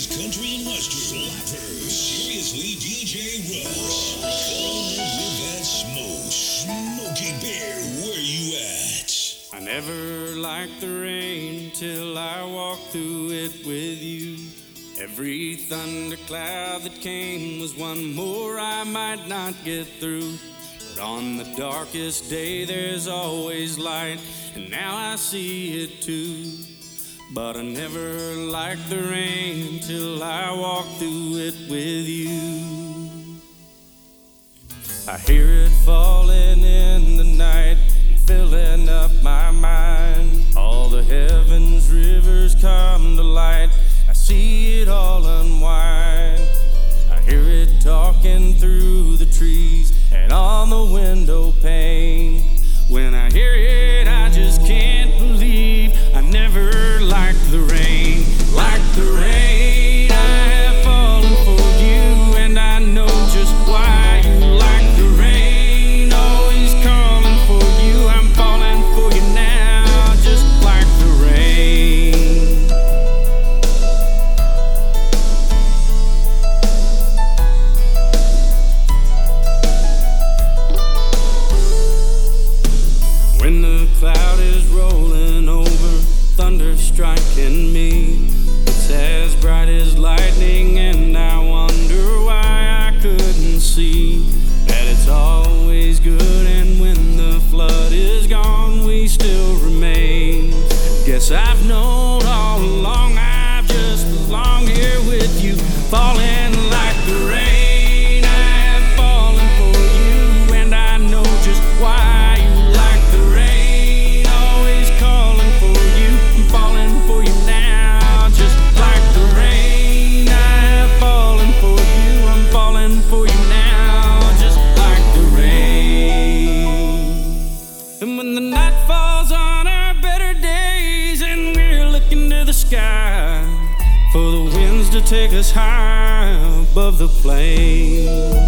oldies, country, and western. Slappers. Seriously, DJ Rush. Calling with that smoke. Smokey Bear, where you at? I never liked the rain till I walked through it with you. Every thundercloud that came was one more I might not get through. But on the darkest day there's always light, and now I see it too. But I never liked the rain till I walked through it with you. I hear it falling in the night, filling up my mind. All the heavens rivers come to light, I see it all unwind. I hear it talking through the trees and on the window pane. When I hear it, I just can't believe I never liked the rain. Like the rain, I have fallen for you, and I know just why you like the rain. Always calling for you, I'm falling for you now, just like the rain. When the cloud is rolling over, thunder striking me, it's as bright as lightning, and I wonder why I couldn't see that it's always good, and when the flood is gone, we still remain. Guess I've known all along, I've just belonged here with you, falling like the rain. I have fallen for you, and I know just why you like the rain. Always calling for you, I'm falling for you now, just like the rain. I have fallen for you, I'm falling for you now, just like the rain. And when the night falls on our better days and we're looking to the sky for the winds to take us high above the plains,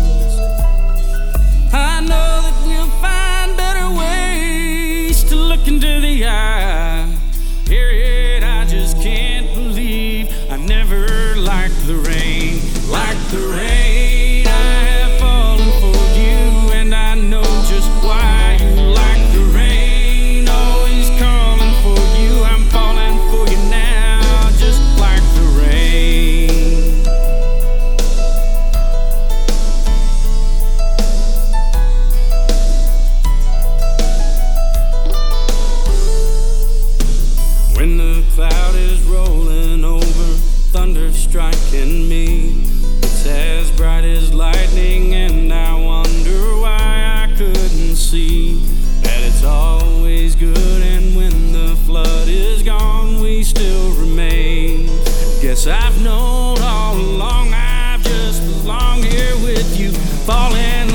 I know that we'll find better ways to look into the eye. Hear it, I just can't believe I never liked the rain. Like the rain, I have fallen for you, and I know just why you like the rain. Always calling for you, I'm falling for you now, just like the rain. When the cloud is rolling over, thunder striking me, it's as bright as lightning, and I wonder why I couldn't see that it's always good, and when the flood is gone, we still remain. Guess I've known all along, I've just belonged here with you, falling